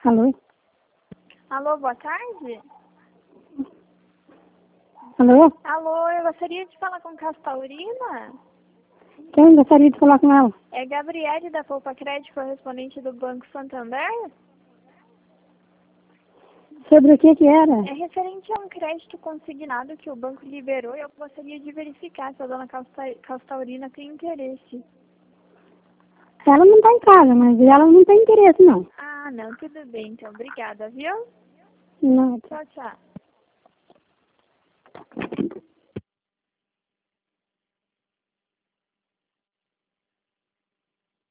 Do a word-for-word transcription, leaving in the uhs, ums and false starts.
Alô? Alô, boa tarde. Alô? Alô, eu gostaria de falar com Castaurina. Quem gostaria de falar com ela? É Gabriele da Poupa Crédito, correspondente do Banco Santander. Sobre o que que era? É referente a um crédito consignado que o banco liberou e eu gostaria de verificar se a dona Casta- Castaurina tem interesse. Ela não está em casa, mas ela não tem interesse, não. Ah, não, tudo bem, então. Obrigada, viu? Não. Tchau, tchau.